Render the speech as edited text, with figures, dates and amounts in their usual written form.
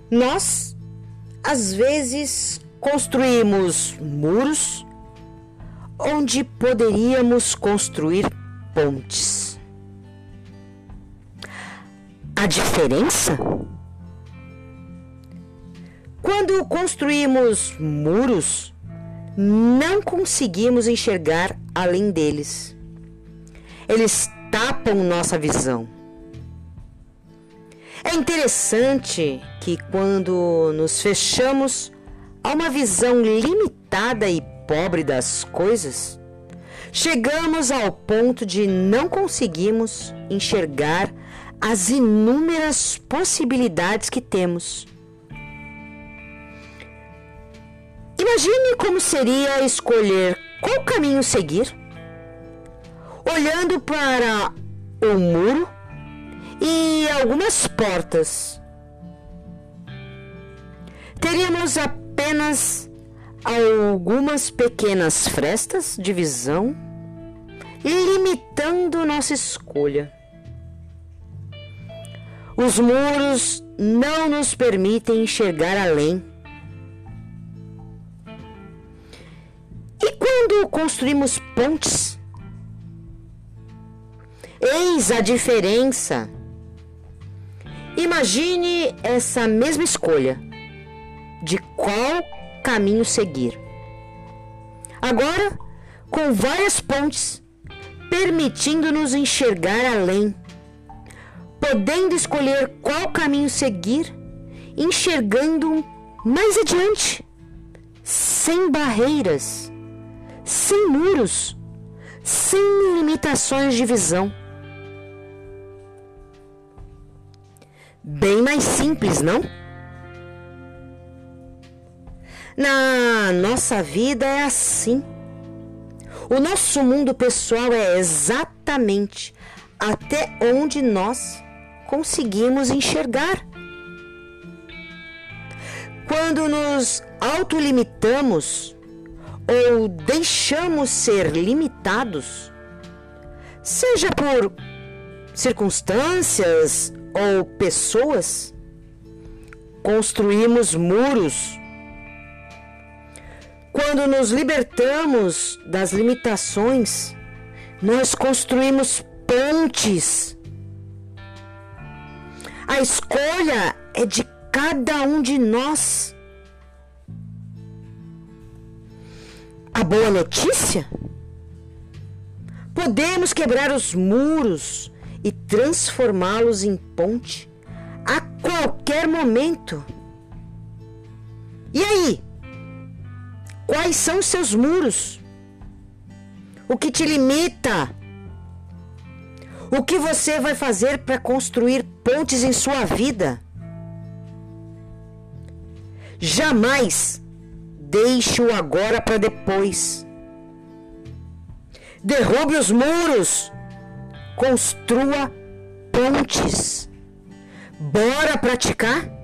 Nós, às vezes, construímos muros onde poderíamos construir pontes. A diferença? Quando construímos muros, não conseguimos enxergar além deles. Eles tapam nossa visão. É interessante que quando nos fechamos a uma visão limitada e pobre das coisas, chegamos ao ponto de não conseguirmos enxergar as inúmeras possibilidades que temos. Imagine como seria escolher qual caminho seguir, olhando para o muro e algumas portas. Teríamos apenas algumas pequenas frestas de visão, limitando nossa escolha. Os muros não nos permitem enxergar além. E quando construímos pontes? Eis a diferença. Imagine essa mesma escolha de qual caminho seguir. Agora, com várias pontes, permitindo-nos enxergar além, podendo escolher qual caminho seguir, enxergando mais adiante, sem barreiras, sem muros, sem limitações de visão. Bem mais simples, não? Na nossa vida é assim. O nosso mundo pessoal é exatamente até onde nós conseguimos enxergar. Quando nos autolimitamos ou deixamos ser limitados, seja por circunstâncias ou pessoas, construímos muros. Quando nos libertamos das limitações, nós construímos pontes. A escolha é de cada um de nós. A boa notícia? Podemos quebrar os muros e transformá-los em ponte a qualquer momento. E aí? Quais são os seus muros? O que te limita? O que você vai fazer para construir pontes em sua vida? Jamais deixe o agora para depois. Derrube os muros. Construa pontes. Bora praticar?